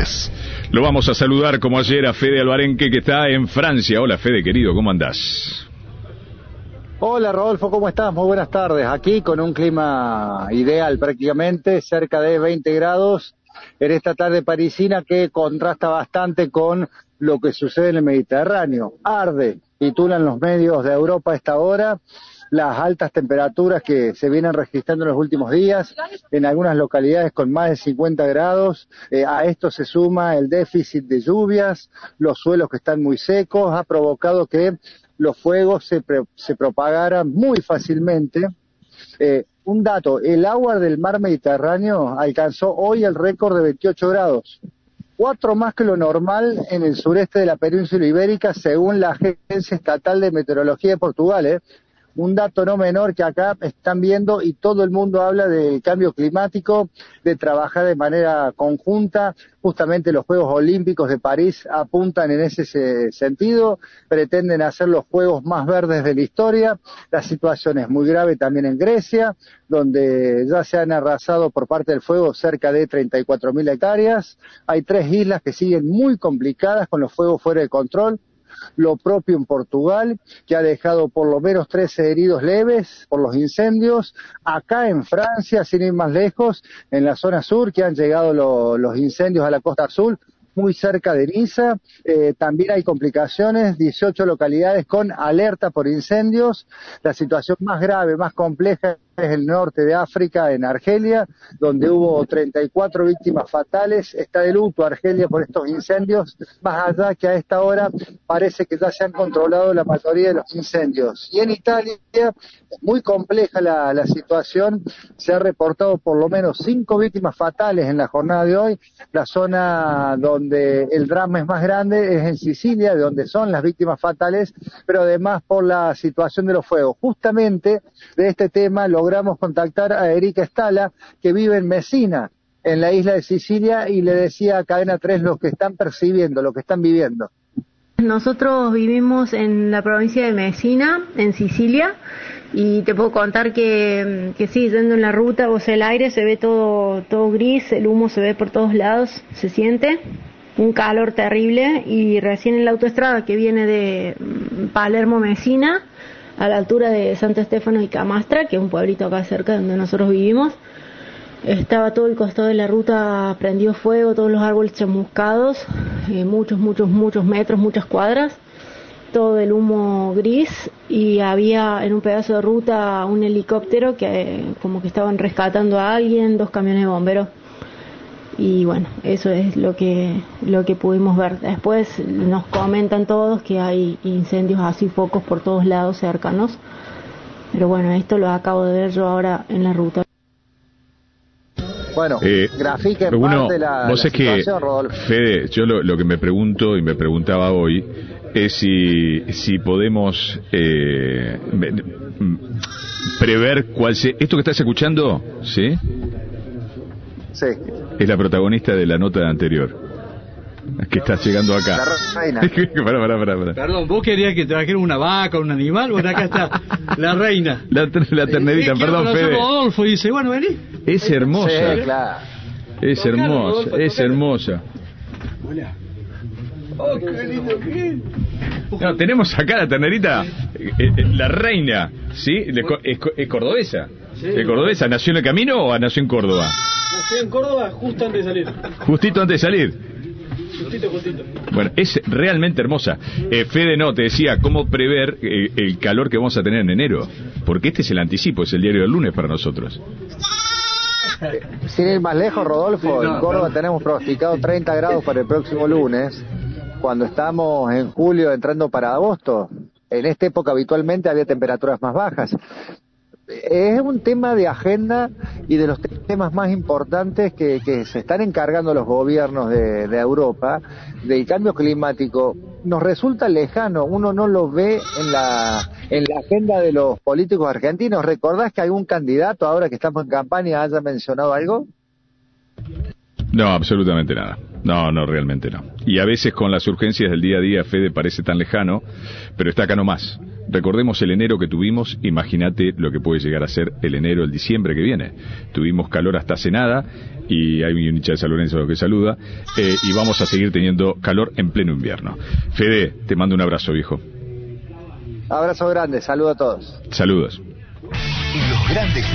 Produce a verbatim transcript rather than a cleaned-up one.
días. Lo vamos a saludar como ayer a Fede Alvarenque, que está en Francia. Hola Fede, querido, ¿cómo andás? Hola Rodolfo, ¿cómo estás? Muy buenas tardes. Aquí con un clima ideal prácticamente, cerca de veinte grados en esta tarde parisina que contrasta bastante con lo que sucede en el Mediterráneo. Arde, titulan los medios de Europa a esta hora, las altas temperaturas que se vienen registrando en los últimos días, en algunas localidades con más de cincuenta grados. Eh, a esto se suma el déficit de lluvias, los suelos que están muy secos, ha provocado que los fuegos se, pre, se propagaran muy fácilmente. Eh, un dato, el agua del mar Mediterráneo alcanzó hoy el récord de veintiocho grados, cuatro más que lo normal en el sureste de la península ibérica, según la Agencia Estatal de Meteorología de Portugal, ¿eh? Un dato no menor que acá están viendo y todo el mundo habla del cambio climático, de trabajar de manera conjunta. Justamente los Juegos Olímpicos de París apuntan en ese sentido, pretenden hacer los Juegos más verdes de la historia. La situación es muy grave también en Grecia, donde ya se han arrasado por parte del fuego cerca de treinta y cuatro mil hectáreas. Hay tres islas que siguen muy complicadas con los fuegos fuera de control. Lo propio en Portugal, que ha dejado por lo menos trece heridos leves por los incendios. Acá en Francia, sin ir más lejos, en la zona sur, que han llegado lo, los incendios a la Costa Azul, muy cerca de Niza. Eh, también hay complicaciones, dieciocho localidades con alerta por incendios. La situación más grave, más compleja es el norte de África, en Argelia, donde hubo treinta y cuatro víctimas fatales. Está de luto Argelia por estos incendios, más allá que a esta hora parece que ya se han controlado la mayoría de los incendios. Y en Italia, muy compleja la, la situación, se ha reportado por lo menos cinco víctimas fatales en la jornada de hoy. La zona donde el drama es más grande es en Sicilia, de donde son las víctimas fatales, pero además por la situación de los fuegos. Justamente de este tema lo logramos contactar a Erika Estala, que vive en Messina, en la isla de Sicilia, y le decía a Cadena tres lo que están percibiendo, lo que están viviendo. Nosotros vivimos en la provincia de Messina, en Sicilia, y te puedo contar que, que sí, yendo en la ruta, o sea, el aire se ve todo, todo gris, el humo se ve por todos lados, se siente un calor terrible, y recién en la autoestrada que viene de Palermo-Messina, a la altura de Santo Stefano y Camastra, que es un pueblito acá cerca donde nosotros vivimos, estaba todo el costado de la ruta prendido fuego, todos los árboles chamuscados, eh, muchos, muchos, muchos metros, muchas cuadras, todo el humo gris, y había en un pedazo de ruta un helicóptero que eh, como que estaban rescatando a alguien, dos camiones de bomberos. Y bueno, eso es lo que lo que pudimos ver. Después nos comentan todos que hay incendios así, focos por todos lados cercanos. Pero bueno, esto lo acabo de ver yo ahora en la ruta. Bueno, eh, grafica en uno, parte la, vos la es que, Rodolfo. Fede, yo lo, lo que me pregunto y me preguntaba hoy es si, si podemos eh, prever cuál sea... Esto que estás escuchando, ¿sí? Sí. Es la protagonista de la nota anterior, que está llegando acá. La reina. pará, pará, pará, pará. Perdón, vos querías que trajera una vaca, un animal, bueno, acá está la reina. La, la ternerita, eh, perdón, Fede. Rodolfo dice, bueno, vení. Es hermosa. Sí, claro. Es Tocalo, hermosa, Rodolfo, es tocalo. hermosa. Hola. Oh, qué lindo que es. No, tenemos acá la ternerita, eh, eh, la reina, ¿sí? De, es, es cordobesa. Sí. ¿Es cordobesa? ¿Nació en el camino o nació en Córdoba? Nací en Córdoba justo antes de salir. Justito antes de salir. Justito, justito. Bueno, es realmente hermosa. Eh, Fede, no, te decía, ¿cómo prever eh, el calor que vamos a tener en enero? Porque este es el anticipo, es el diario del lunes para nosotros. Sin ir más lejos, Rodolfo, Sí, no, en Córdoba no. tenemos pronosticado treinta grados para el próximo lunes, cuando estamos en julio entrando para agosto. En esta época habitualmente había temperaturas más bajas. Es un tema de agenda y de los temas más importantes que, que se están encargando los gobiernos de, de Europa, del cambio climático. Nos resulta lejano, uno no lo ve en la en la agenda de los políticos argentinos. ¿Recordás que algún candidato, ahora que estamos en campaña, haya mencionado algo? No, absolutamente nada. No, no, realmente no. Y a veces con las urgencias del día a día, Fede, parece tan lejano, pero está acá nomás. recordemos el enero que tuvimos, imagínate lo que puede llegar a ser el enero, el diciembre que viene. Tuvimos calor hasta hace nada, y hay un hincha de San Lorenzo que saluda, eh, y vamos a seguir teniendo calor en pleno invierno. Fede, te mando un abrazo, viejo. Abrazo grande, saludo a todos. Saludos. Los grandes